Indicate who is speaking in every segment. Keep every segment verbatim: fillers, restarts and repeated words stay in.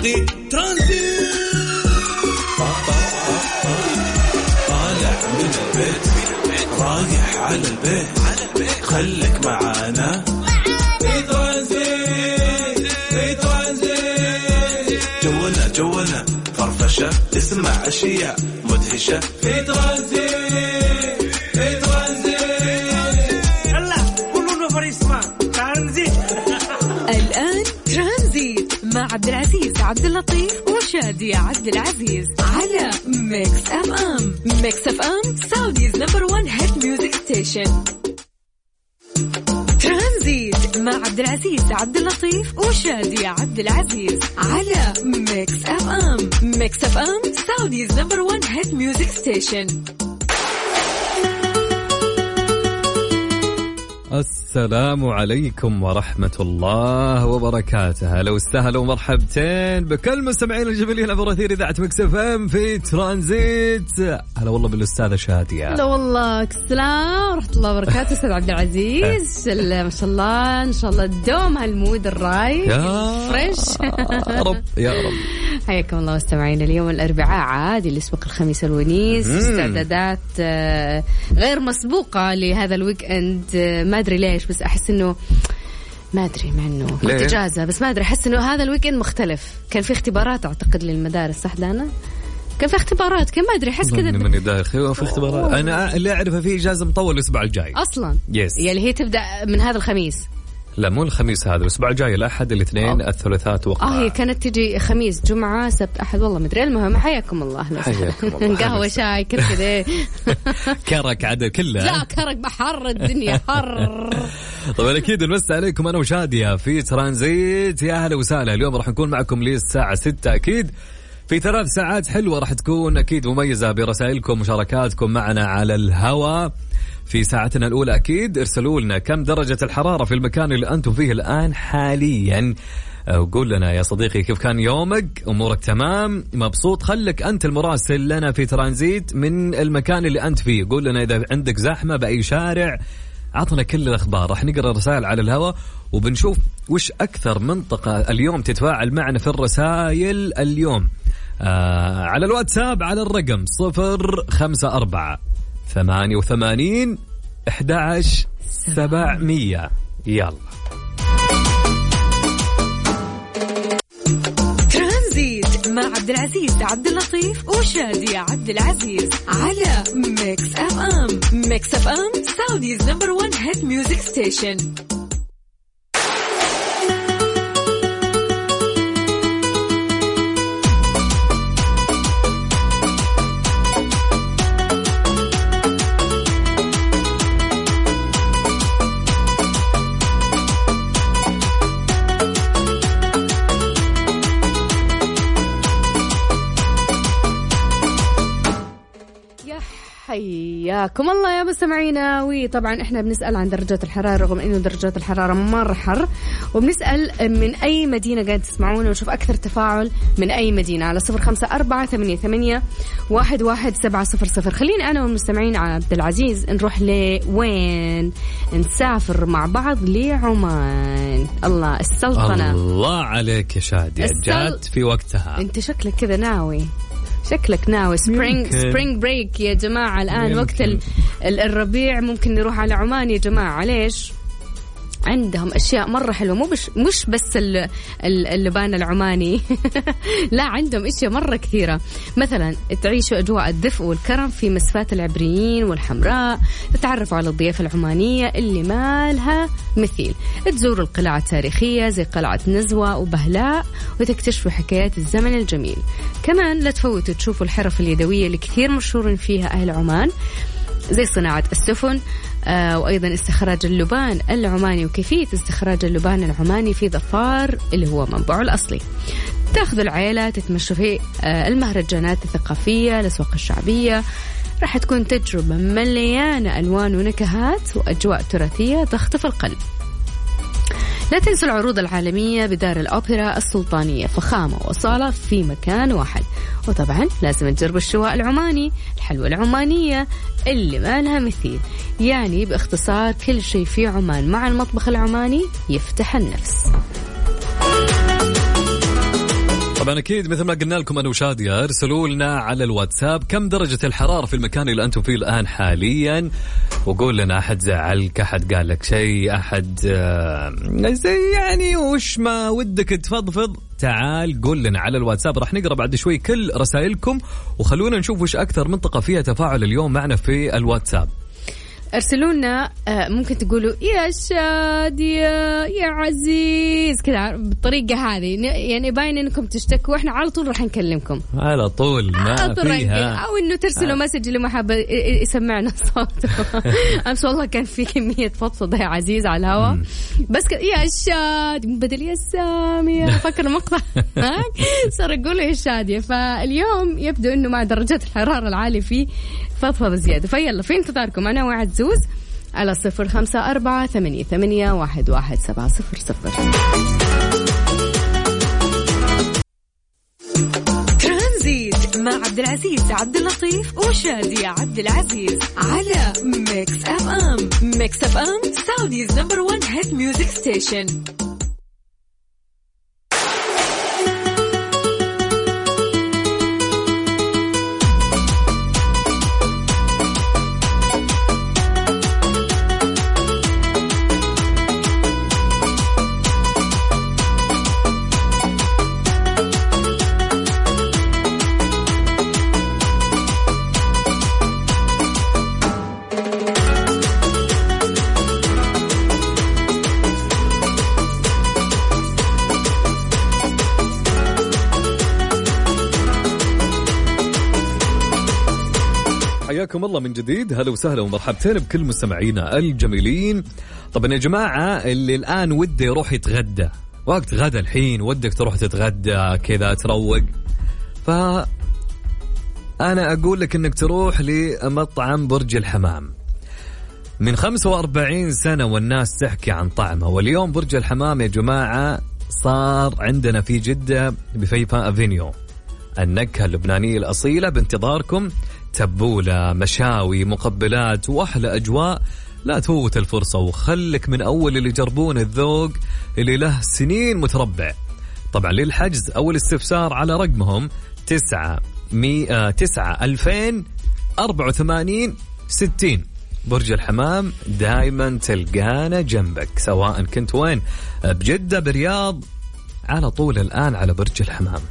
Speaker 1: في ترانزيت. طالع من البيت رايح على البيت خليك معانا في ترانزيت في ترانزيت. جولنا جولنا فرفشة تسمع أشياء مدهشة في ترانزيت في ترانزيت.
Speaker 2: يلا كلنا فريسما ترانزيت.
Speaker 3: الآن ترانزيت مع عبد العزيز عبد اللطيف وشادية عبد العزيز على ميكس أف أم. ميكس أف أم سعوديز نمبر وان هيت ميوزك ستيشن. ترانزيت مع عبد العزيز عبد اللطيف وشادية عبد العزيز على ميكس أف أم. ميكس أف أم سعوديز نمبر وان هيت ميوزك ستيشن.
Speaker 4: السلام عليكم ورحمة الله وبركاته. هلا وسهلا ومرحبتين بكل مستمعين الجميلين عبر أثير إذاعة ميكس إف إم في ترانزيت. هلا والله بالأستاذة شادية.
Speaker 5: هلا والله. السلام ورحمة الله وبركاته أستاذ عبد العزيز. ما شاء الله إن شاء الله الدوم هالمود الرايق فريش
Speaker 4: يا رب يا رب.
Speaker 5: حياكم الله مستمعين. اليوم الأربعاء عادي اللي يسبق الخميس الونيس. استعدادات غير مسبوقة لهذا الويك إند. ما أدري ليش بس أحس إنه ما أدري مع إنه كنت إجازة بس ما أدري أحس إنه هذا الويكند مختلف. كان في اختبارات أعتقد للمدارس صح دانا؟ كان في اختبارات كان ما أدري أحس كذا
Speaker 4: من داخل في اختبارات. أنا اللي أعرفه في إجازة مطول الأسبوع الجاي
Speaker 5: أصلاً.
Speaker 4: يس.
Speaker 5: يعني هي تبدأ من هذا الخميس.
Speaker 4: لا مو الخميس هذا الأسبوع الجاي الأحد الاثنين الثلاثاء توقع.
Speaker 5: آه هي كانت تجي خميس جمعة سبت أحد والله مدري. المهم حياكم الله.
Speaker 4: حياكم الله.
Speaker 5: قهوة شاي كل كذا.
Speaker 4: كرك عدد كله.
Speaker 5: لا كرك بحر الدنيا حر.
Speaker 4: طبعا أكيد نمسي عليكم أنا وشادية في ترانزيت. يا هلا وسهلا. اليوم راح نكون معكم للساعة ستة أكيد في ثلاث ساعات حلوة راح تكون أكيد مميزة برسائلكم ومشاركاتكم معنا على الهواء. في ساعتنا الأولى أكيد ارسلوا لنا كم درجة الحرارة في المكان اللي أنتم فيه الآن حاليا. وقول لنا يا صديقي كيف كان يومك، أمورك تمام مبسوط. خلك أنت المراسل لنا في ترانزيت من المكان اللي أنت فيه. قول لنا إذا عندك زحمة بأي شارع، عطنا كل الأخبار. راح نقرأ رسائل على الهواء وبنشوف وش أكثر منطقة اليوم تتفاعل معنا في الرسائل اليوم. آه على الواتساب على الرقم صفر خمسة أربعة ثمانية وثمانين أحد عشر سبعمية. يلا
Speaker 3: ترانزيت مع عبد العزيز عبد اللطيف وشادية عبد العزيز على ميكس أف أم. ميكس أف أم سعوديز نمبر وان هيت ميوزك ستيشن.
Speaker 5: حياكم الله يا مستمعينا. وطبعا احنا بنسأل عن درجات الحرارة رغم انه درجات الحرارة مرة حر، وبنسأل من اي مدينة قاعد تسمعونا ونشوف اكثر تفاعل من اي مدينة على صفر خمسة أربعة ثمانية ثمانية واحد واحد سبعة صفر صفر. خليني انا والمستمعين عبد العزيز نروح لوين؟ نسافر مع بعض لعمان. الله السلطنة.
Speaker 4: الله عليك يا شادية السل... جات في وقتها.
Speaker 5: انت شكلك كذا ناوي شكلك ناوي سبرينج سبرينج بريك يا جماعة. الآن يمكن. وقت ال... الربيع ممكن نروح على عمان يا جماعة. ليش؟ عندهم أشياء مرة حلوة. مو بش مش بس اللبان العماني لا عندهم أشياء مرة كثيرة. مثلا تعيشوا أجواء الدفء والكرم في مسفات العبريين والحمراء، تتعرفوا على الضيافة العمانية اللي ما لها مثيل، تزوروا القلعة التاريخية زي قلعة نزوة وبهلاء وتكتشفوا حكايات الزمن الجميل. كمان لا تفوتوا تشوفوا الحرف اليدوية اللي كثير مشهورين فيها أهل عمان زي صناعة السفن آه وأيضا استخراج اللبان العماني وكيفية استخراج اللبان العماني في ظفار اللي هو منبعه الأصلي. تأخذوا العائلة تتمشوا في آه المهرجانات الثقافية، الأسواق الشعبية. راح تكون تجربة مليانة ألوان ونكهات وأجواء تراثية تخطف القلب. لا تنسوا العروض العالمية بدار الأوبرا السلطانية، فخامة وصالة في مكان واحد. وطبعا لازم تجربوا الشواء العماني، الحلوى العمانية اللي ما لها مثيل. يعني باختصار كل شيء في عمان مع المطبخ العماني يفتح النفس.
Speaker 4: طبعا أكيد مثل ما قلنا لكم أنا وشادية، ارسلوا لنا على الواتساب كم درجة الحرارة في المكان اللي أنتم فيه الآن حاليا، وقول لنا أحد زعلك، أحد قال لك شيء، أحد زي يعني وش ما ودك تفضفض، تعال قول لنا على الواتساب. راح نقرأ بعد شوي كل رسائلكم، وخلونا نشوف وش أكثر منطقة فيها تفاعل اليوم معنا في الواتساب.
Speaker 5: ارسلوا لنا ممكن تقولوا يا شادية يا عزيز كذا بالطريقة هذه، يعني باين انكم تشتكوا، احنا على طول راح نكلمكم
Speaker 4: على طول ما فيها،
Speaker 5: او انه ترسلوا مسج اللي ما حاب يسمعنا صوته. امس والله كان في كمية فضفضة يا عزيز على الهواء، بس ك... يا شاد بدل يا سامي فكر مقطع صار اقول يا شادية. فاليوم يبدو انه مع درجات الحرارة العالية فيه فضفضة زيادة، فيلا في انتظاركم أنا وعزوز على صفر خمسة أربعة ثمانية ثمانية واحد واحد سبعة صفر صفر.
Speaker 3: ترانزيت مع عبد العزيز عبد اللطيف وشادية عبد العزيز على ميكس أف أم. ميكس أف أم سعوديز نمبر ون هيت ميوزك ستيشن.
Speaker 4: حياكم الله من جديد، هلا وسهلا ومرحبتين بكل مستمعينا الجميلين. طبعا يا جماعة اللي الآن وده يروح يتغدى، وقت غدا الحين ودك تروح تتغدى كذا تروق، فأنا أقول لك إنك تروح لمطعم برج الحمام. من خمسة وأربعين سنة والناس تحكي عن طعمه، واليوم برج الحمام يا جماعة صار عندنا في جدة بفيفا أفينيو. النكهة اللبنانية الأصيلة بانتظاركم، تبولة، مشاوي، مقبلات وأحلى أجواء. لا تفوت الفرصة وخلك من أول اللي يجربون الذوق اللي له سنين متربع. طبعا للحجز أو الاستفسار على رقمهم تسعة مي... تسعة ألفين أربعة وثمانين ستين. برج الحمام دايما تلقانا جنبك، سواء كنت وين، بجدة برياض، على طول الآن على برج الحمام.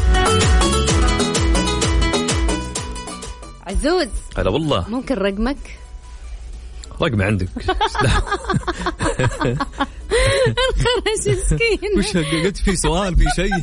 Speaker 5: عزوز
Speaker 4: هلا والله،
Speaker 5: ممكن رقمك؟
Speaker 4: رقم عندك؟
Speaker 5: انخرج مسكين.
Speaker 4: وش قلت؟ في سؤال في شيء؟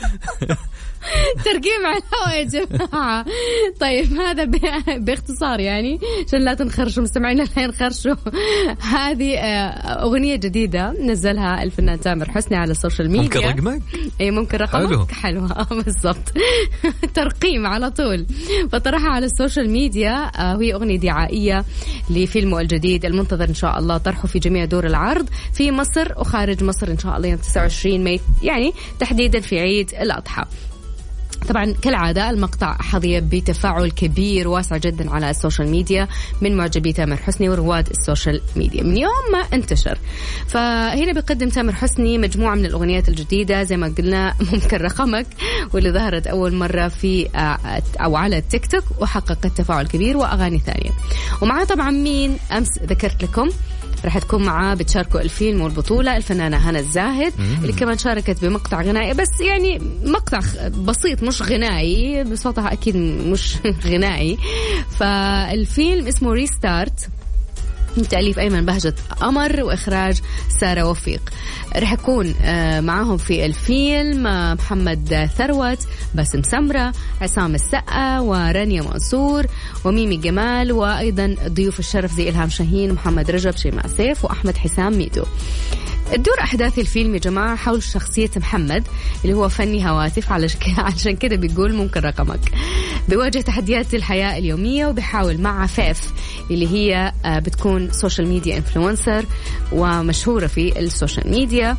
Speaker 5: ترقيم على الهواء يا جماعة. طيب هذا باختصار يعني عشان لا تنخرشوا مستمعينا لا ينخرشوا. هذه أغنية جديدة نزلها الفنان تامر حسني على السوشيال ميديا.
Speaker 4: ممكن رقمك؟
Speaker 5: اي ممكن رقمك. حلوة بالضبط. ترقيم على طول. فطرحها على السوشيال ميديا، وهي أغنية دعائية لفيلمه الجديد المنتظر إن شاء الله طرحه في جميع دور العرض في مصر وخارج مصر إن شاء الله يوم تسعة وعشرين ماي، يعني تحديدا في عيد الأضحى. طبعا كالعادة المقطع حظي بتفاعل كبير واسع جدا على السوشيال ميديا من معجبي تامر حسني ورواد السوشيال ميديا من يوم ما انتشر. فهنا بيقدم تامر حسني مجموعة من الأغنيات الجديدة زي ما قلنا ممكن رقمك، واللي ظهرت أول مرة في أو على التيك توك وحققت تفاعل كبير، وأغاني ثانية. ومعها طبعا مين أمس ذكرت لكم راح تكون معاه بتشاركوا الفيلم والبطولة الفنانة هنا الزاهد اللي كمان شاركت بمقطع غنائي، بس يعني مقطع بسيط مش غنائي، بصوتها أكيد مش غنائي. فالفيلم اسمه ريستارت من تأليف أيمن بهجت قمر وإخراج سارة وفيق. رح يكون معاهم في الفيلم محمد ثروت، باسم سمرة، عصام السقا، ورانيا منصور، وميمي جمال، وأيضا ضيوف الشرف زي إلهام شاهين، محمد رجب، شيماء سيف، وأحمد حسام ميدو. الدور أحداث الفيلم يا جماعة حول شخصية محمد اللي هو فني هواتف، علشان كده بيقول ممكن رقمك. بيواجه تحديات الحياة اليومية وبيحاول مع عفاف اللي هي بتكون سوشيال ميديا انفلونسر ومشهورة في السوشيال ميديا،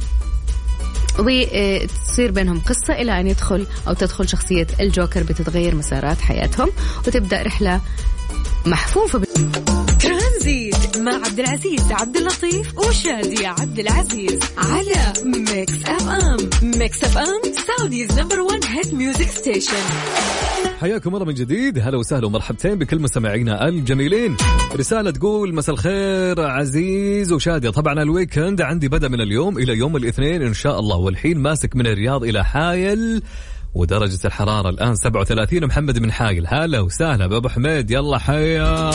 Speaker 5: وتصير بينهم قصة إلى أن يدخل أو تدخل شخصية الجوكر بتتغير مسارات حياتهم وتبدأ رحلة محفوفة ب...
Speaker 3: ترانزيت مع مع عبد العزيز عبد اللطيف وشادية عبد العزيز على ميكس اف ام. ميكس اف ام سعوديز نمبر ون هيت ميوزك ستيشن.
Speaker 4: حياكم مرة من جديد، هلا وسهلا ومرحبتين بكل مستمعينا الجميلين. رسالة تقول مساء الخير عزيز وشادية، طبعا الويكند عندي بدأ من اليوم إلى يوم الاثنين إن شاء الله، والحين ماسك من الرياض إلى حايل ودرجة الحرارة الآن سبعة وثلاثين. محمد من حايل، هلا وسهلا بأبو حميد، يلا حيا.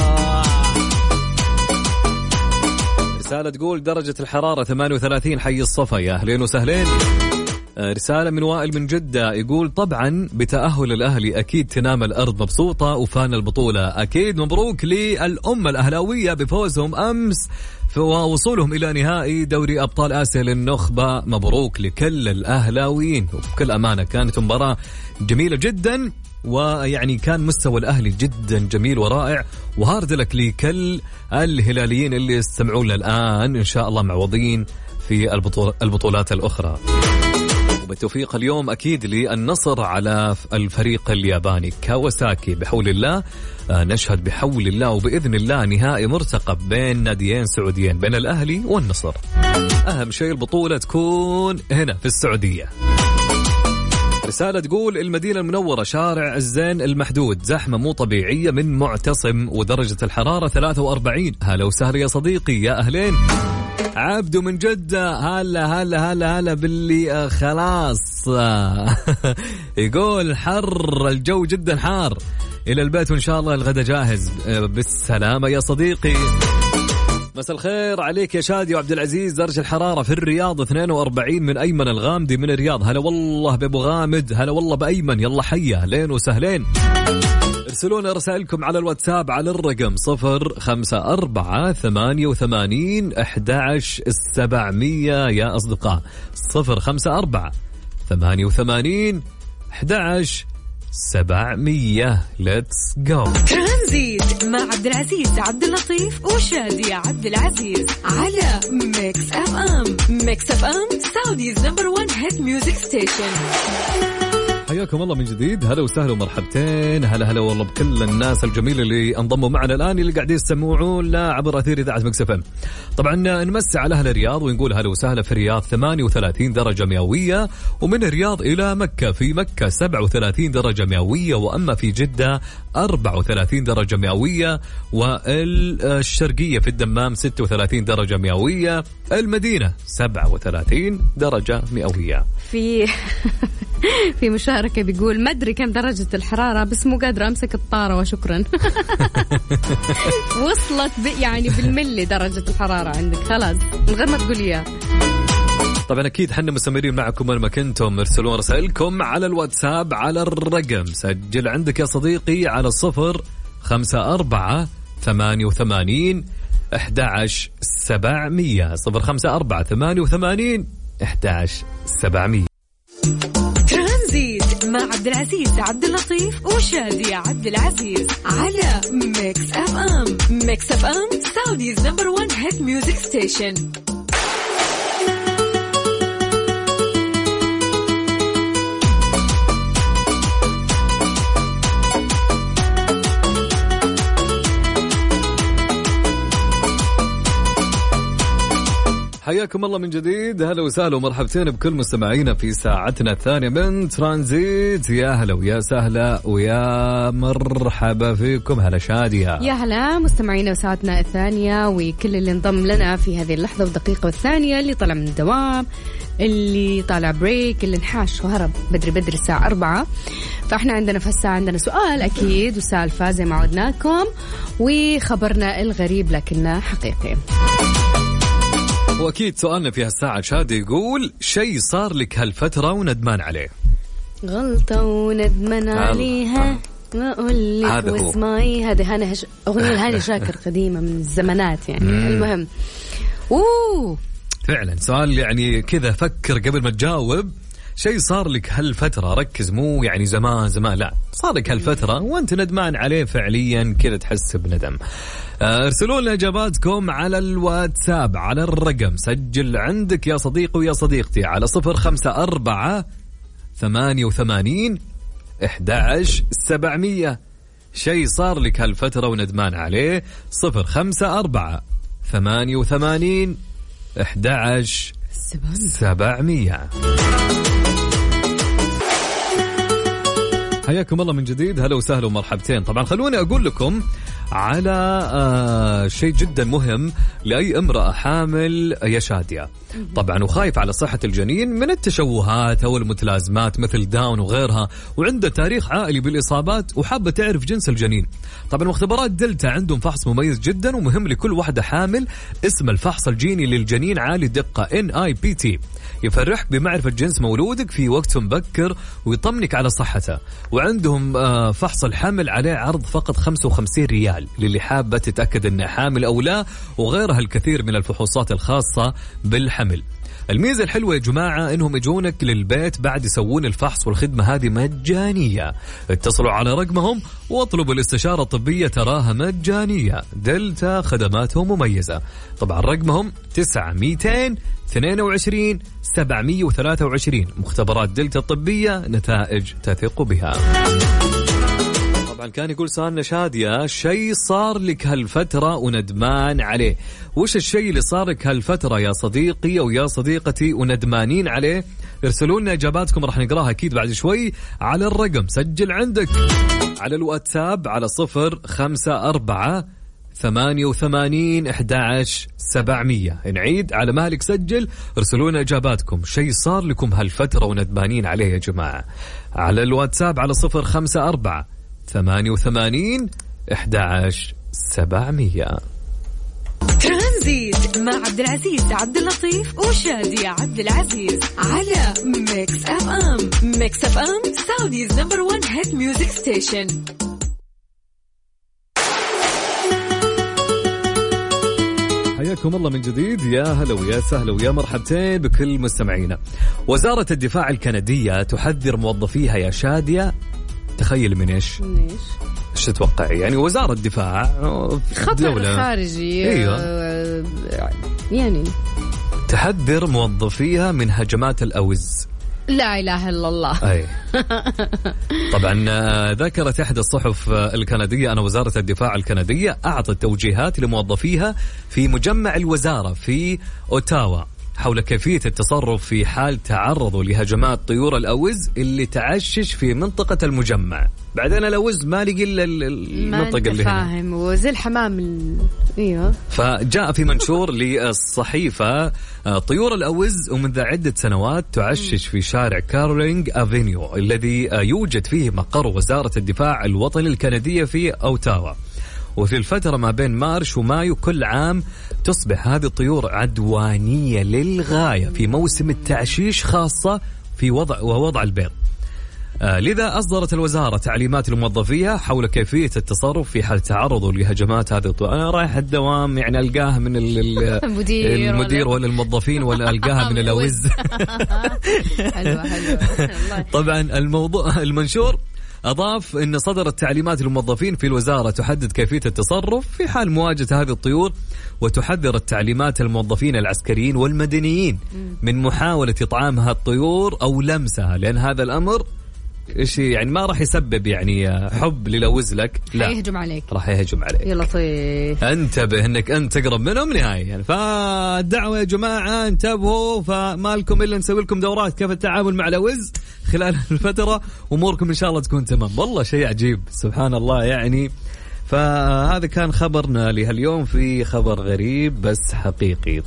Speaker 4: رسالة تقول درجة الحرارة ثمانية وثلاثين حي الصفا، يا أهلين وسهلين. رسالة من وائل من جدة يقول طبعا بتأهل الأهلي أكيد تنام الأرض مبسوطة وفان البطولة، أكيد مبروك للأمة الأهلاوية بفوزهم أمس ووصولهم إلى نهائي دوري أبطال آسيا للنخبة، مبروك لكل الأهلاويين. وبكل أمانة كانت مباراة جميلة جدا، ويعني كان مستوى الأهلي جدا جميل ورائع، وهارد لك لكل الهلاليين اللي يستمعون الآن، إن شاء الله معوضين في البطولات الأخرى. وبالتوفيق اليوم أكيد للنصر على الفريق الياباني كاواساكي بحول الله. نشهد بحول الله وبإذن الله نهائي مرتقب بين ناديين سعوديين، بين الأهلي والنصر. أهم شيء البطولة تكون هنا في السعودية. رسالة تقول المدينة المنورة شارع الزين المحدود زحمة مو طبيعية من معتصم ودرجة الحرارة ثلاثة وأربعين. هلا وسهلا يا صديقي، يا أهلين. عبدو من جدة، هلا هلا هلا هلا باللي خلاص يقول حر الجو جدا حار، إلى البيت وإن شاء الله الغدا جاهز بالسلامة يا صديقي. مساء الخير عليك يا شادي وعبد العزيز، درجة الحرارة في الرياض اثنين وأربعين من أيمن الغامدي من الرياض. هلا والله بأبو غامد، هلا والله بأيمن، يلا حيا لين وسهلين. ارسلونا رسائلكم على الواتساب على الرقم صفر خمسة أربعة ثمانية وثمانين أحد عشر سبعمية يا أصدقاء، صفر خمسة أربعة ثمانية وثمانين أحد عشر سبعمية. Let's go.
Speaker 3: ترانزيت مع عبد العزيز عبد اللطيف وشادية عبد العزيز على ميكس اف ام. ميكس اف ام سعوديز نمبر ون هيت ميوزك ستيشن.
Speaker 4: حياكم الله من جديد، هلا وسهلا ومرحبتين، هلا هلا والله بكل الناس الجميلة اللي انضموا معنا الآن، اللي قاعدين يسمعون لا عبر أثير إذاعة ميكس اف ام. طبعا نمسي على أهل الرياض ونقول هلا وسهلا. في الرياض ثمانية وثلاثين درجة مئوية، ومن الرياض إلى مكة في مكة سبعة وثلاثين درجة مئوية، وأما في جدة أربعة وثلاثين درجة مئوية، والشرقية في الدمام ستة وثلاثين درجة مئوية، المدينة سبعة وثلاثين درجة مئوية.
Speaker 5: في في مشاركة بيقول ما أدري كم درجة الحرارة بس مو قادرة أمسك الطارة وشكرا. وصلت يعني بالملي درجة الحرارة عندك خلاص من غير ما تقول إياه.
Speaker 4: طبعا أكيد حنا مستمرين معكم وين ما كنتم، ارسلون رسائلكم على الواتساب على الرقم، سجل عندك يا صديقي على الصفر خمسة أربعة ثمانية وثمانين أحد عشر سبعمية، صفر خمسة أربعة ثمانية وثمانين أحد عشر سبعمية.
Speaker 3: ترانزيت مع عبد العزيز عبد اللطيف وشادية عبد العزيز على ميكس اف ام. ميكس اف ام سعوديز نمبر ون هيت ميوزك ستيشن.
Speaker 4: حياكم الله من جديد، هلا وسهلا ومرحبتين بكل مستمعينا في ساعتنا الثانية من ترانزيت. يا هلا ويا سهلا ويا مرحبا فيكم. هلا شادية،
Speaker 5: يا هلا مستمعينا وساعتنا الثانية وكل اللي انضم لنا في هذه اللحظة والدقيقة والثانية، اللي طلع من الدوام، اللي طالع بريك، اللي انحاش وهرب بدري بدري الساعة أربعة. فاحنا عندنا في الساعة عندنا سؤال أكيد وسالفة زي ما عودناكم، وخبرنا الغريب لكنه حقيقي.
Speaker 4: وأكيد سؤالنا في هالساعة شادي يقول شيء صار لك هالفترة وندمان عليه.
Speaker 5: غلطة وندمان عليها ما أقول لك واسمعي. هذه هاني هش... أغنية هاني شاكر قديمة من الزمانات يعني. مم. المهم أوه
Speaker 4: فعلا سؤال يعني كذا فكر قبل ما تجاوب. شيء صار لك هالفترة، ركز، مو يعني زمان زمان، لا صار لك هالفترة وانت ندمان عليه فعليا كذا تحس بندم. ارسلوا لنا اجاباتكم على الواتساب على الرقم، سجل عندك يا صديقي ويا صديقتي على صفر خمسة أربعة ثمانية وثمانين أحد عشر سبعمية. شيء صار لك هالفترة وندمان عليه، صفر خمسة أربعة ثمانية وثمانين أحد عشر سبعمية. حياكم الله من جديد، هلا وسهلا ومرحبتين. طبعا خلوني أقول لكم على آه شيء جدا مهم لأي امرأة حامل يا شادية طبعا وخايف على صحة الجنين من التشوهات أو المتلازمات مثل داون وغيرها، وعنده تاريخ عائلي بالإصابات وحابة تعرف جنس الجنين. طبعا مختبرات دلتا عندهم فحص مميز جدا ومهم لكل واحدة حامل، اسم الفحص الجيني للجنين عالي الدقة إن آي بي تي، يفرحك بمعرفة جنس مولودك في وقت مبكر ويطمنك على صحته. وعندهم آه فحص الحمل عليه عرض فقط خمسة وخمسين ريال للي حابة تتأكد أنها حامل أو لا، وغيرها الكثير من الفحوصات الخاصة بالحمل. الميزة الحلوة يا جماعة انهم يجونك للبيت بعد يسوون الفحص، والخدمة هذه مجانية. اتصلوا على رقمهم واطلبوا الاستشارة الطبية، تراها مجانية. دلتا خدماتهم مميزة. طبعا رقمهم تسعة مئتين اثنين وعشرين سبعمية وثلاثة وعشرين. مختبرات دلتا الطبية، نتائج تثق بها. طبعا كان يقول سؤالنا شادية، شيء صار لك هالفترة وندمان عليه. وش الشيء اللي صار لك هالفترة يا صديقي أو يا صديقتي وندمانين عليه؟ ارسلوا لنا إجاباتكم راح نقراها أكيد بعد شوي على الرقم. سجل عندك على الواتساب على صفر خمسة أربعة ثمانية وثمانين أحد عشر سبعمية. نعيد على مالك سجل، ارسلوا لنا إجاباتكم. شيء صار لكم هالفترة وندمانين عليه يا جماعة على الواتساب على صفر خمسة أربعة ثمانية وثمانين أحد عشر سبعمية.
Speaker 3: ترانزيت مع عبد العزيز عبد اللطيف وشادية عبد العزيز على ميكس اف ام. ميكس اف ام سعوديز نمبر ون هيت ميوزك ستيشن.
Speaker 4: حياكم الله من جديد، يا هلا ويا سهلا ويا مرحبتين بكل مستمعينا. وزارة الدفاع الكندية تحذر موظفيها يا شادية، تخيل من إيش؟
Speaker 5: من إيش؟
Speaker 4: إيش تتوقع؟ يعني وزارة الدفاع
Speaker 5: خطر خارجي.
Speaker 4: أيوة.
Speaker 5: يعني
Speaker 4: تحذر موظفيها من هجمات الأوز.
Speaker 5: لا إله إلا الله.
Speaker 4: أي. طبعا ذكرت إحدى الصحف الكندية أن وزارة الدفاع الكندية أعطت توجيهات لموظفيها في مجمع الوزارة في أوتاوا حول كيفية التصرف في حال تعرضوا لهجمات طيور الأوز اللي تعشش في منطقة المجمع. بعدين الأوز ما لقي إلا المنطقة اللي
Speaker 5: فاهم هنا، وزي الحمام ال... ايوه.
Speaker 4: فجاء في منشور للصحيفة طيور الأوز ومنذ عدة سنوات تعشش في شارع كارلينج أفينيو الذي يوجد فيه مقر وزارة الدفاع الوطني الكندية في أوتاوا. وفي الفترة ما بين مارش ومايو كل عام تصبح هذه الطيور عدوانية للغاية في موسم التعشيش، خاصة في وضع ووضع البيض. آه لذا أصدرت الوزارة تعليمات لموظفيها حول كيفية التصرف في حال تعرضوا لهجمات هذه الطيور. أنا رايح الدوام يعني ألقاها من المدير, المدير ولا الموظفين ولا ألقاها من الأوز.
Speaker 5: حلوة حلوة.
Speaker 4: طبعا الموضوع المنشور أضاف أن صدرت تعليمات للموظفين في الوزارة تحدد كيفية التصرف في حال مواجهة هذه الطيور، وتحذر التعليمات الموظفين العسكريين والمدنيين من محاولة إطعامها الطيور أو لمسها، لأن هذا الأمر إيش يعني ما راح يسبب يعني حب للوز لك، لا
Speaker 5: يهجم عليك،
Speaker 4: راح يهجم عليك.
Speaker 5: يا لطيف
Speaker 4: انتبه انك انت تقرب منهم نهائيا يعني. فالدعوة يا جماعة انتبهوا، فما لكم الا نسوي لكم دورات كيف التعامل مع الوز خلال الفترة، اموركم ان شاء الله تكون تمام. والله شيء عجيب سبحان الله يعني. فهذا كان خبرنا لهاليوم في خبر غريب بس حقيقي.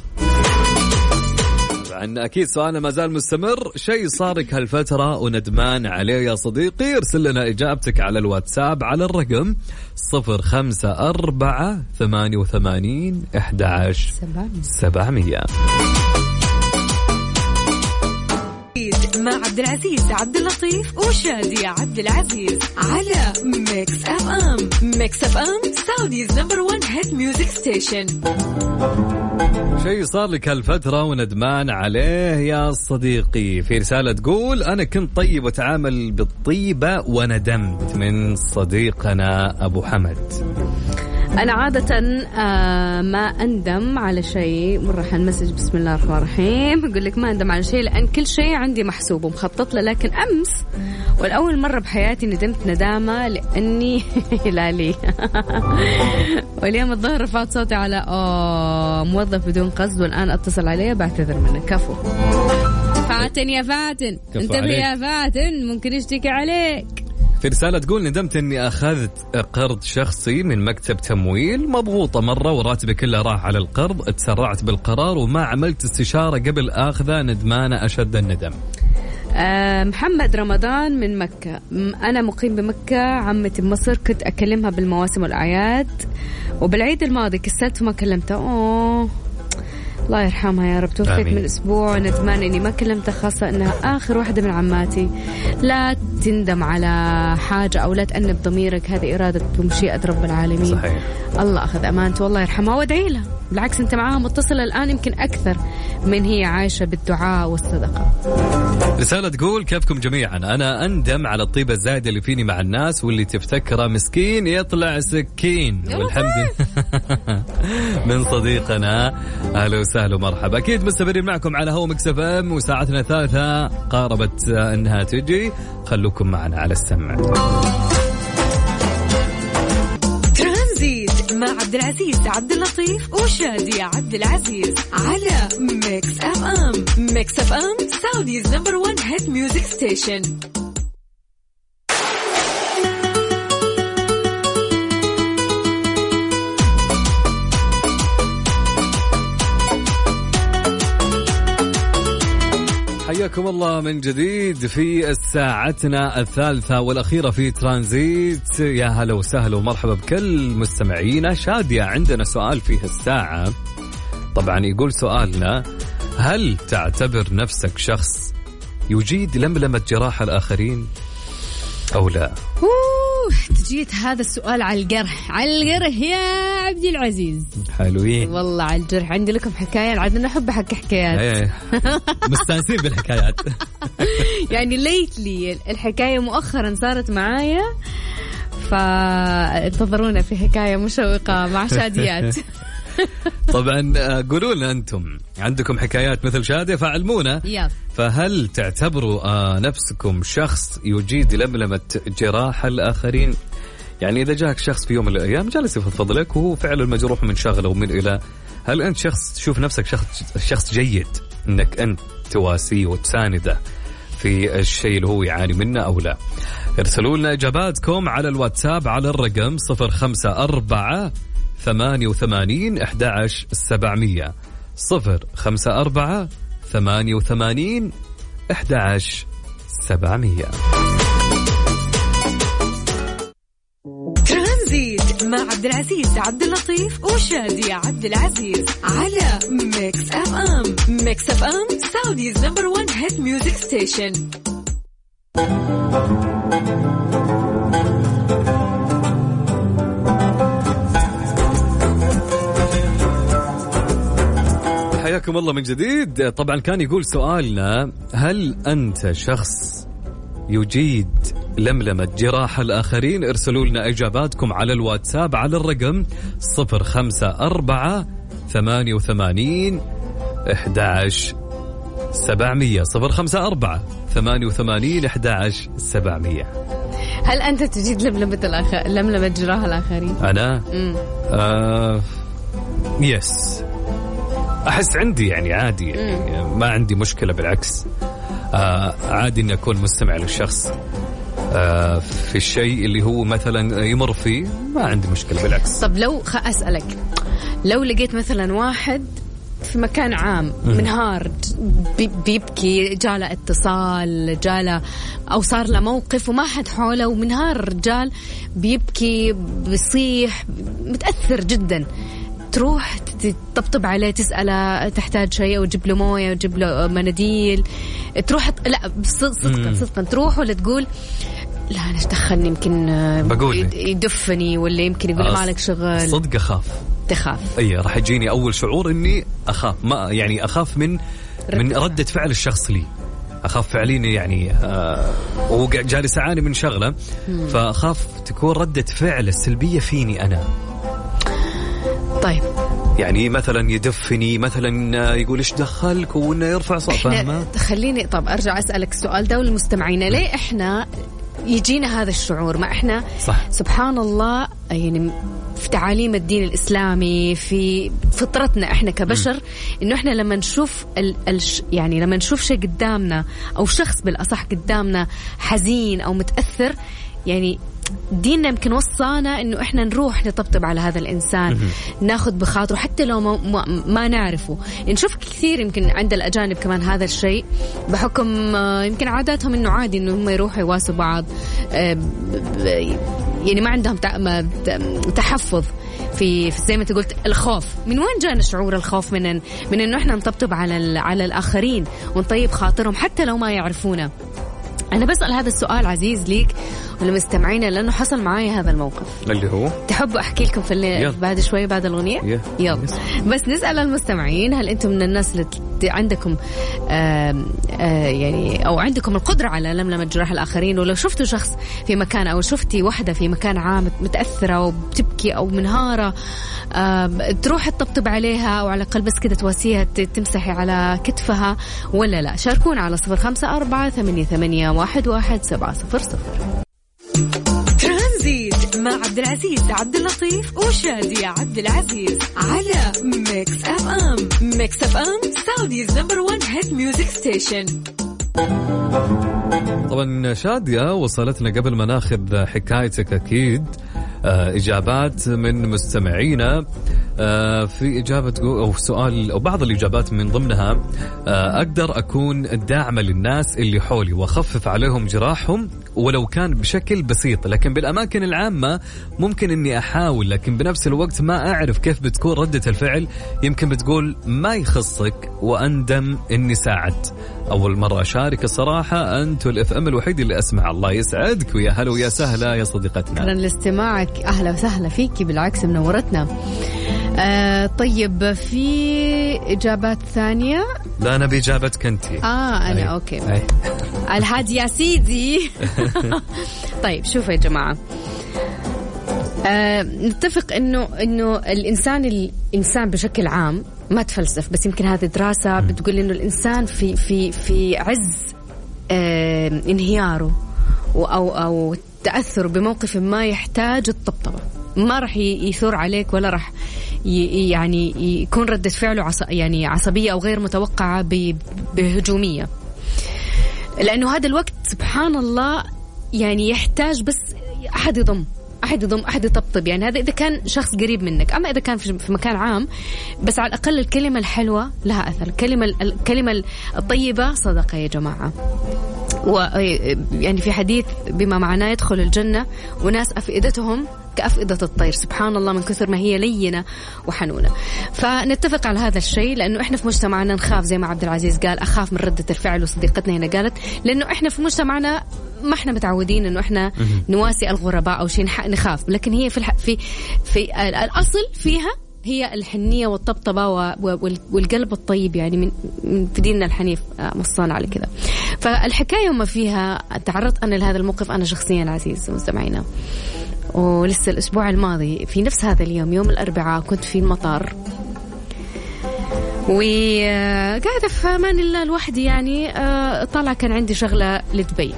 Speaker 4: طبعا أكيد سؤالنا ما زال مستمر، شيء صارك هالفترة وندمان عليه يا صديقي؟ ارسل لنا إجابتك على الواتساب على الرقم صفر خمسة أربعة ثمانية وثمانين أحد عشر سبعمية.
Speaker 3: مع عبد العزيز عبد اللطيف وشادية عبد العزيز على ميكس اف ام. ميكس اف ام سعوديز نمبر ون هيت ميوزك ستيشن.
Speaker 4: شيء صار لك هالفترة وندمان عليه يا صديقي؟ في رسالة تقول أنا كنت طيب وتعامل بالطيبة وندمت، من صديقنا أبو حمد.
Speaker 5: أنا عادة آه ما أندم على شيء. مرة حنمسج بسم الله الرحمن الرحيم يقول لك ما أندم على شيء لأن كل شيء عندي محسوب ومخطط له. لكن أمس والأول مرة بحياتي ندمت ندامة لأني لا لي واليوم الظهر رفعت صوتي على آه موظف بدون قصد والآن أتصل عليه بعتذر منه. كفو فاتن يا فاتن، انتبه يا فاتن ممكن يشتكي عليك.
Speaker 4: في رسالة تقول ندمت أني أخذت قرض شخصي من مكتب تمويل، مضغوطة مرة وراتبي كله راح على القرض، اتسرعت بالقرار وما عملت استشارة قبل أخذه، ندمانة أشد الندم.
Speaker 5: أه محمد رمضان من مكة. أنا مقيم بمكة، عمتي بمصر، كنت أكلمها بالمواسم والأعياد وبالعيد الماضي كسلت وما كلمتها. أوه الله يرحمها يا رب، توفيت من أسبوع، ندمان إني ما كلمتها، خاصة إنها آخر واحدة من عماتي. لا تندم على حاجة أو لا تأنب ضميرك، هذه إرادة ومشيئة رب العالمين. صحيح. الله أخذ أمانته والله يرحمها وادعي لها، بالعكس أنت معاها متصلة الآن يمكن أكثر من هي عايشة بالدعاء والصدقة.
Speaker 4: رسالة تقول كيفكم جميعا، أنا أندم على الطيبة الزايدة اللي فيني مع الناس واللي تفتكره مسكين يطلع سكين، والحمد لله من صديقنا. أهلا وسهلا ومرحبا. أكيد مستمرين معكم على هو ميكس اف ام وساعتنا الثالثة قاربت أنها تجي، خلوكم معنا على السمع.
Speaker 3: ترانزيت مع عبد العزيز عبد اللطيف وشادية عبد العزيز على ميكس اف ام. ميكس اف ام سعوديز نمبر وان هيت ميوزك ستيشن.
Speaker 4: حياكم الله من جديد في ساعتنا الثالثة والأخيرة في ترانزيت. يا هلا وسهلا ومرحبا بكل مستمعينا. شادية عندنا سؤال في الساعة، طبعا يقول سؤالنا: هل تعتبر نفسك شخص يجيد لملمة جراح الآخرين أو لا؟
Speaker 5: أوه تجيت هذا السؤال على الجرح، على الجرح يا عبد العزيز.
Speaker 4: حلوين
Speaker 5: والله على الجرح. عندي لكم حكاية، عاد أنا أحب أحكي حكايات
Speaker 4: مستانسين بالحكايات
Speaker 5: يعني ليتلي الحكاية مؤخرا صارت معايا، فانتظرونا في حكاية مشوقة مع شاديات.
Speaker 4: طبعا قولوا لنا أنتم عندكم حكايات مثل شادية فعلمونا.
Speaker 5: يس.
Speaker 4: فهل تعتبروا نفسكم شخص يجيد لملمة جراح الآخرين؟ يعني إذا جاك شخص في يوم من الأيام جالس يفضفض لك وهو فعلا مجروح من شغله ومن إلى، هل أنت شخص تشوف نفسك شخص شخص جيد إنك أنت تواسيه وتسانده في الشيء اللي هو يعاني منه أو لا؟ ارسلوا لنا إجاباتكم على الواتساب على الرقم صفر خمسة أربعة ثمانية وثمانين أحد عشر سبعمية صفر خمسة أربعة ثمانية وثمانين أحد عشر سبعمية.
Speaker 3: ترانزيت مع عبد العزيز عبد اللطيف وشادية عبد العزيز على ميكس اف ام. ميكس اف ام سعوديز نمبر وان هيت ميوزك ستيشن.
Speaker 4: حياكم الله من جديد. طبعا كان يقول سؤالنا: هل أنت شخص يجيد لملمة جراح الآخرين؟ ارسلوا لنا إجاباتكم على الواتساب على الرقم صفر خمسة أربعة ثمانية وثمانين أحد عشر سبعمية صفر خمسة أربعة ثمانية وثمانين أحد عشر سبعمية.
Speaker 5: هل أنت تجيد لملمة الآخر لملمة جراح الآخرين؟
Speaker 4: أنا آه يس أحس عندي يعني عادي يعني ما عندي مشكلة، بالعكس آه عادي إني أكون مستمع للشخص آه في الشيء اللي هو مثلا يمر فيه، ما عندي مشكلة بالعكس.
Speaker 5: طب لو أسألك، لو لقيت مثلا واحد في مكان عام منهار بيبكي، جاله اتصال جاله أو صار له موقف وما حد حوله ومنهار الرجال بيبكي بيصيح متأثر جدا، تروح تطبطب عليه تسأله تحتاج شيء وتجيب له موية وتجيب له مناديل، تروح لا صدقا صدقا تروح ولا تقول لا أنا دخلني يمكن يدفني ولا يمكن يقول مالك شغل؟
Speaker 4: صدق أخاف.
Speaker 5: تخاف؟
Speaker 4: أي راح يجيني أول شعور إني أخاف، ما يعني أخاف من من ردة فعل الشخص لي، أخاف فعليا يعني آه وجالس أعاني من شغلة، فأخاف تكون ردة فعل السلبية فيني أنا.
Speaker 5: طيب
Speaker 4: يعني مثلا يدفني، مثلا يقول إيش دخلك، وإنه يرفع صوت. فاهمة؟
Speaker 5: خليني طب أرجع أسألك السؤال ده والمستمعين، ليه إحنا يجينا هذا الشعور؟ ما إحنا
Speaker 4: صح.
Speaker 5: سبحان الله يعني في تعاليم الدين الإسلامي، في فطرتنا إحنا كبشر، م. إنه إحنا لما نشوف ال ال يعني لما نشوف شيء قدامنا أو شخص بالأصح قدامنا حزين أو متأثر، يعني ديننا يمكن وصانا إنه إحنا نروح نطبطب على هذا الإنسان، ناخذ بخاطره حتى لو ما, ما, ما نعرفه. نشوف كثير يمكن عند الأجانب كمان هذا الشيء بحكم يمكن عاداتهم إنه عادي إنه هم يروحوا يواسوا بعض، يعني ما عندهم تحفظ في زي ما تقولت الخوف. من وين جانا شعور الخوف؟ من من إنه إحنا نطبطب على على الآخرين ونطيب خاطرهم حتى لو ما يعرفونا. أنا بسأل هذا السؤال عزيز ليك ولمستمعينا لأنه حصل معي هذا الموقف اللي هو تحبوا أحكي لكم في الليل بعد شوي بعد الأغنية. يلا بس نسأل المستمعين، هل أنتم من الناس اللي عندكم آآ آآ يعني أو عندكم القدرة على لملمة جراح الآخرين؟ ولو شفتوا شخص في مكان أو شفتي وحدة في مكان عام متأثرة وبتبكي أو منهارة، تروح تطبطب عليها أو على الأقل بس كده تواسيها تمسحي على كتفها ولا لا؟ شاركونا على صفر خمسة أربعة ثمانية ثمانية واحد واحد سبعة صفر صفر.
Speaker 3: ترانزيت مع عبد العزيز عبد اللطيف وشادية عبد العزيز على ميكس اف ام. ميكس اف ام سعوديز نمبر ون هيت ميوزك ستيشن.
Speaker 4: طبعا شادية وصلتنا قبل ما ناخذ حكايتك أكيد إجابات من مستمعينا في إجابة أو سؤال أو بعض الإجابات من ضمنها أقدر أكون داعمة للناس اللي حولي وأخفف عليهم جراحهم ولو كان بشكل بسيط، لكن بالأماكن العامة ممكن أني أحاول، لكن بنفس الوقت ما أعرف كيف بتكون ردة الفعل. يمكن بتقول ما يخصك وأندم أني ساعدت. أول مرة أشارك الصراحة، أنتوا الإف أم الوحيد اللي أسمع. الله يسعدك ويا هلا ويا سهلا يا صديقتنا.
Speaker 5: شكرا لاستماعك، أهلا وسهلا فيكي، بالعكس منورتنا. آه طيب في إجابات ثانية؟
Speaker 4: لا أنا بإجابتك أنتي.
Speaker 5: آه أنا أي. أوكي أي. الهادي يا سيدي. طيب شوفوا يا جماعة، آه نتفق إنه إنه الإنسان الإنسان بشكل عام ما تفلسف، بس يمكن هذه دراسة بتقول إنه الإنسان في في في عز آه انهياره أو أو تأثر بموقف ما يحتاج الطبطبة، ما رح يثور عليك ولا رح يعني يكون ردة فعله عص يعني عصبية أو غير متوقعة بهجومية، لأنه هذا الوقت سبحان الله يعني يحتاج بس أحد يضم أحد يضم أحد يطبطب. يعني هذا إذا كان شخص قريب منك، أما إذا كان في مكان عام بس على الأقل الكلمة الحلوة لها أثر، الكلمة الكلمة الطيبة صدقة يا جماعة. ويعني في حديث بما معناه يدخل الجنة وناس أفئدتهم كأفئدة الطير، سبحان الله من كثر ما هي لينة وحنونة. فنتفق على هذا الشيء، لأنه إحنا في مجتمعنا نخاف زي ما عبد العزيز قال، أخاف من ردة الفعل، وصديقتنا هنا قالت لأنه إحنا في مجتمعنا ما إحنا متعودين إنه إحنا نواسي الغرباء أو شيء نخاف، لكن هي في في في الأصل فيها هي الحنية والطبطبة والقلب الطيب، يعني من في ديننا الحنيف مصانا على كذا. فالحكاية وما فيها تعرضت أنا لهذا الموقف أنا شخصيا عزيز مستمعينا، ولسه الأسبوع الماضي في نفس هذا اليوم يوم الأربعاء كنت في المطار وقاعدة في أمان الله لوحدي، يعني طلع كان عندي شغلة لدبي.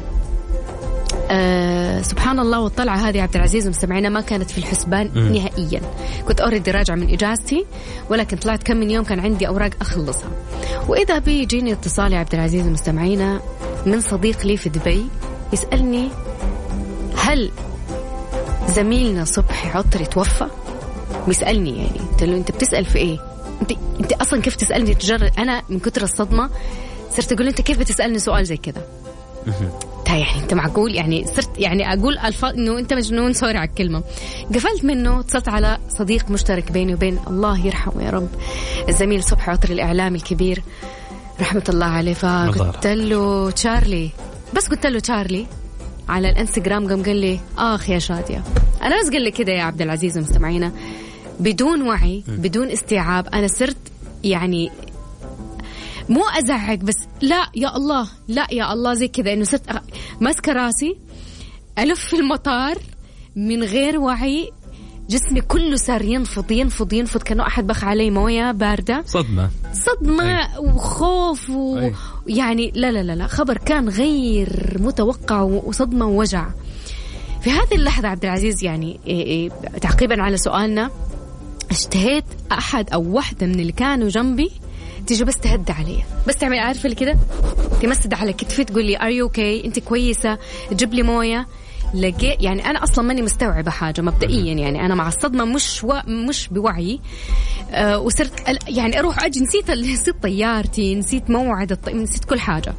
Speaker 5: أه سبحان الله، والطلعة هذه عبد العزيز ومستمعينا ما كانت في الحسبان م. نهائيا. كنت أوريدي راجعة من إجازتي، ولكن طلعت كم من يوم كان عندي أوراق أخلصها، وإذا بيجيني اتصال يا عبد العزيز ومستمعينا من صديق لي في دبي يسألني هل زميلنا صبحي عطري توفى؟ بيسألني يعني قلت له أنت بتسأل في إيه؟ أنت أنت أصلا كيف تسألني تجرد؟ أنا من كتر الصدمة صرت أقول أنت كيف بتسألني سؤال زي كذا؟ يعني انت معقول؟ يعني صرت يعني اقول الفاظ انه انت مجنون، سوري على الكلمه. قفلت منه، اتصلت على صديق مشترك بيني وبين الله يرحمه يا رب الزميل صبحي عطر الاعلامي الكبير رحمه الله عليه. فقلت له تشارلي، بس قلت له تشارلي على الانستغرام، قام قال لي اخ يا شاديه. انا بس قال لي كده يا عبد العزيز ومستمعينا بدون وعي بدون استيعاب، انا صرت يعني مو أزعق بس لا يا الله لا يا الله زي كذا، إنه صرت ماسكة راسي ألف في المطار من غير وعي جسمي كله صار ينفض ينفض ينفض كأنه أحد بخ علي موية باردة.
Speaker 4: صدمة
Speaker 5: صدمة أي. وخوف ويعني لا لا لا لا خبر كان غير متوقع وصدمة ووجع. في هذه اللحظة عبد العزيز يعني إيه إيه تعقيبا على سؤالنا اشتهيت أحد أو واحدة من اللي كانوا جنبي تيجي بس تهدى علي، بس تعمل عارفة اللي كده تمسد على كتفي تقول لي are you okay أنت كويسة تجيب لي موية. لقيت يعني أنا أصلا ماني مستوعبة حاجة مبدئيا، يعني أنا مع الصدمة مش و... مش بوعي. أه وصرت يعني أروح أجي نسيت نسيت طيارتي نسيت موعد الط... نسيت كل حاجة.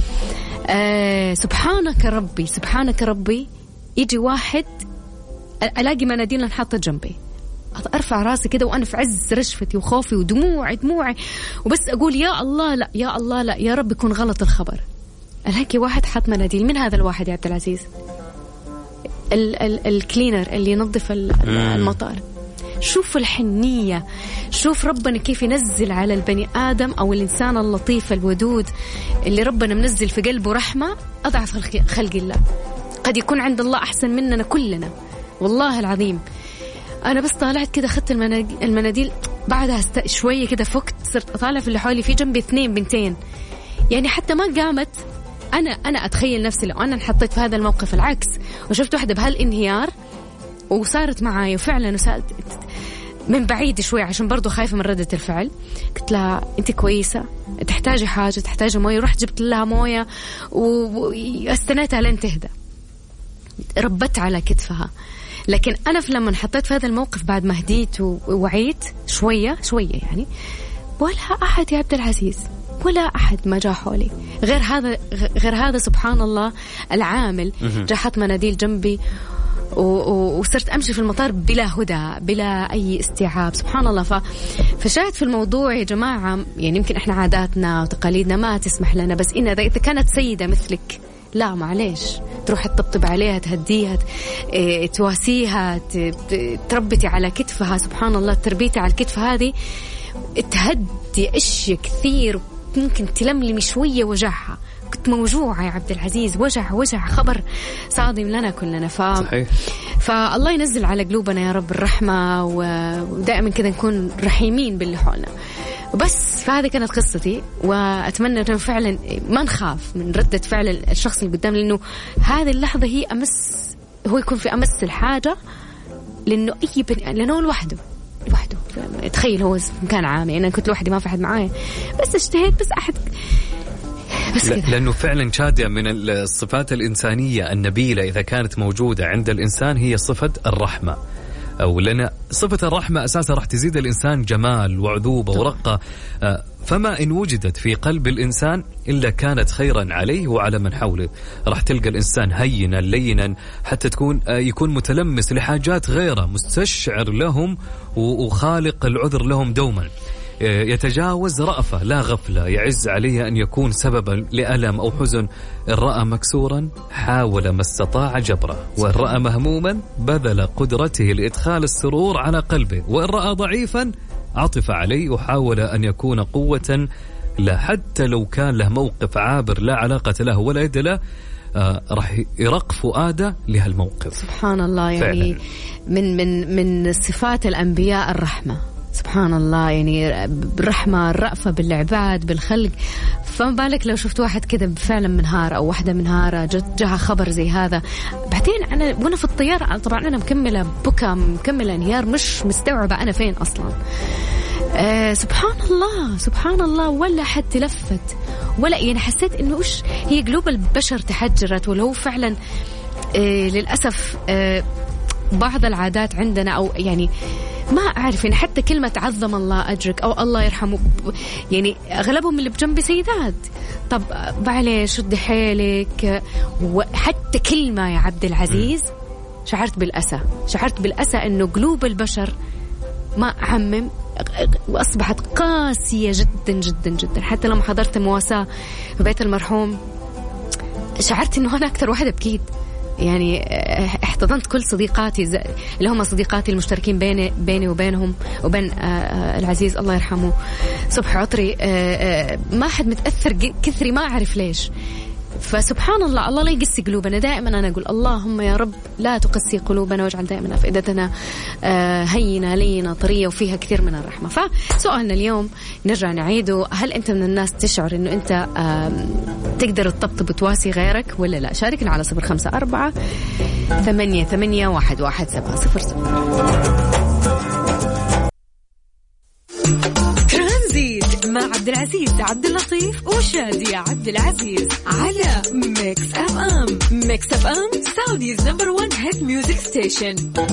Speaker 5: أه سبحانك ربي سبحانك ربي يجي واحد ألاقي مناديل انحطت جنبي، أرفع راسي كده وأنا في عز رشفتي وخوفي ودموعي دموعي وبس أقول يا الله لا يا الله لا يا رب يكون غلط الخبر. ألاقي واحد حط مناديل. من هذا الواحد يا عبد العزيز؟ ال ال الكلينر اللي ينظف المطار. شوف الحنية، شوف ربنا كيف ينزل على البني آدم أو الإنسان اللطيف الودود اللي ربنا منزل في قلبه رحمة أضعف خلق الله. قد يكون عند الله أحسن مننا كلنا والله العظيم. أنا بس طالعت كده خدت المناديل بعدها شوية كده فكت صرت أطالع في اللي حولي في جنبي اثنين بنتين يعني حتى ما قامت. أنا أنا أتخيل نفسي لو أنا انحطيت في هذا الموقف العكس وشفت واحدة بهالانهيار وصارت معاي وفعلا وسألت من بعيد شوي عشان برضو خايفة من ردة الفعل. قلت لها أنت كويسة تحتاجي حاجة تحتاجي موية. رحت جبت لها موية واستنيتها لين تهدى ربت على كتفها. لكن أنا لما حطيت في هذا الموقف بعد ما هديت ووعيت شوية شوية يعني ولا أحد يا عبد العزيز ولا أحد ما جاء حولي غير هذا غير هذا سبحان الله العامل جاء حط مناديل جنبي وصرت أمشي في المطار بلا هدى بلا أي استيعاب سبحان الله. فشاهد في الموضوع يا جماعة يعني يمكن إحنا عاداتنا وتقاليدنا ما تسمح لنا، بس إن إذا كانت سيدة مثلك لا معليش تروح تطبطب عليها تهديها تواسيها تربتي على كتفها سبحان الله. تربيتي على الكتف هذه تهدي أشياء كثير ممكن تلملمي شوية وجعها. كنت موجوعة يا عبد العزيز وجع وجع خبر صادم لنا كلنا. ف... فالله ينزل على قلوبنا يا رب الرحمة ودائما كذا نكون رحيمين باللي حولنا. وبس فهذه كانت قصتي وأتمنى أنه فعلا ما نخاف من ردة فعل الشخص اللي قدام لأنه هذه اللحظة هي أمس هو يكون في أمس الحاجة لأنه أي بني لأنه لوحده لوحده تخيل هو مكان عام يعني أنا كنت لوحدي ما في أحد معايا بس اشتهيت بس أحد بس كده.
Speaker 4: لأنه فعلا شادية من الصفات الإنسانية النبيلة إذا كانت موجودة عند الإنسان هي صفة الرحمة أو لنا صفة الرحمة أساسا راح تزيد الإنسان جمال وعذوبة ورقة. فما إن وجدت في قلب الإنسان إلا كانت خيرا عليه وعلى من حوله. راح تلقى الإنسان هينا لينا حتى تكون يكون متلمس لحاجات غيره مستشعر لهم وخالق العذر لهم دوما. يتجاوز رأفة لا غفلة. يعز عليه أن يكون سببا لألم أو حزن. إن رأى مكسورا حاول ما استطاع جبره وإن رأى مهموما بذل قدرته لإدخال السرور على قلبه وإن رأى ضعيفا عطف عليه وحاول أن يكون قوة لا حتى لو كان له موقف عابر لا علاقة له ولا يد له. آه راح يرق فؤاده لهالموقف.
Speaker 5: سبحان الله يعني فعلا. من من من صفات الأنبياء الرحمة سبحان الله يعني بالرحمة الرأفة بالعباد بالخلق. فما بالك لو شفت واحد كذا فعلا منهار أو واحدة منهارة جت جاها خبر زي هذا. بعدين أنا وأنا في الطيارة طبعا أنا مكملة بكى مكملة انهيار مش مستوعبة أنا فين أصلا. آه سبحان الله سبحان الله ولا حد تلفت ولا يعني حسيت إنه إيش هي قلوب البشر تحجرت ولو فعلا آه للأسف آه بعض العادات عندنا أو يعني ما أعرف يعني حتى كلمة عظم الله أجرك أو الله يرحمه يعني أغلبهم اللي بجنبي سيدات. طب معليش شد حيلك. وحتى كلمة يا عبد العزيز شعرت بالأسى شعرت بالأسى إنه قلوب البشر ما أعمم وأصبحت قاسية جدا جدا جدا. حتى لما حضرت مواساة في بيت المرحوم شعرت إنه أنا أكثر واحدة بكيت يعني احتضنت كل صديقاتي اللي هم صديقاتي المشتركين بيني بيني وبينهم وبين العزيز الله يرحمه صبحي عطري. ما حد متأثر كثري ما أعرف ليش فسبحان الله الله لا يقسي قلوبنا. دائما أنا أقول اللهم يا رب لا تقسي قلوبنا واجعل دائما أفئدتنا هينة لينة طرية وفيها كثير من الرحمة. فسؤالنا اليوم نرجع نعيده، هل أنت من الناس تشعر أنه أنت تقدر تطبطب وتواسي غيرك ولا لا؟ شاركنا على صفر خمسة أربعة ثمانية ثمانية واحد واحد سبعة صفر صفر.
Speaker 3: مع عبد العزيز عبد اللطيف وشادية عبد العزيز على ميكس اف ام. ميكس اف ام سعوديز نمبر ون هيت ميوزك ستيشن.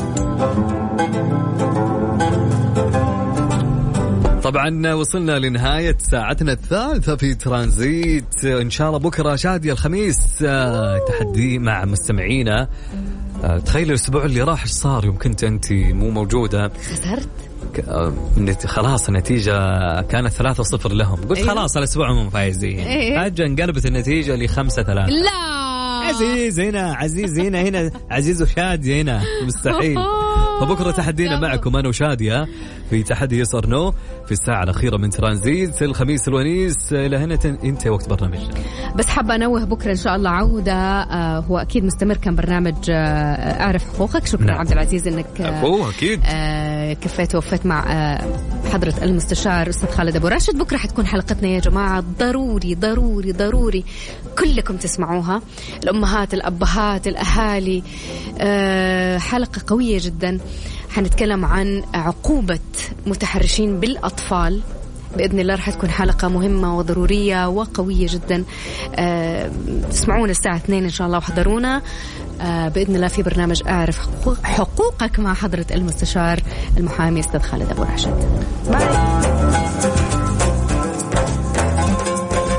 Speaker 4: طبعا وصلنا لنهاية ساعتنا الثالثة في ترانزيت. إن شاء الله بكرة شادية الخميس تحدي مع مستمعينا. تخيل الأسبوع اللي راح صار يوم كنت أنت مو موجودة،
Speaker 5: خسرت
Speaker 4: خلاص النتيجة كانت ثلاثة صفر لهم. قلت أيوه؟ خلاص الأسبوع هم فايزين. أيوه؟ فجأة انقلبت النتيجة لخمسة ثلاثة.
Speaker 5: لا
Speaker 4: عزيز هنا عزيز هنا هنا عزيز وشادي هنا مستحيل. فبكرة تحدينا معكم أنا وشادية في تحدي يس أور نو في الساعة الأخيرة من ترانزيت الخميس الونيس. إلى هنا انتهى وقت برنامج.
Speaker 5: بس حابة أنوه بكرة إن شاء الله عودة. آه هو أكيد مستمر كان برنامج آه أعرف حقوقك. شكرا نعم. عبد العزيز إنك
Speaker 4: آه أكيد
Speaker 5: آه كفيت ووفيت مع آه حضرة المستشار أستاذ خالد أبو راشد. بكرة حتكون حلقتنا يا جماعة ضروري ضروري ضروري كلكم تسمعوها، الأمهات الأبهات الأهالي. آه حلقة قوية جدا. حنتكلم عن عقوبة متحرشين بالأطفال بإذن الله. رح تكون حلقة مهمة وضرورية وقوية جدا. أه تسمعون الساعة اثنين إن شاء الله وحضرونا أه بإذن الله في برنامج أعرف حقوقك مع حضرة المستشار المحامي أستاذ خالد أبو راشد. باي.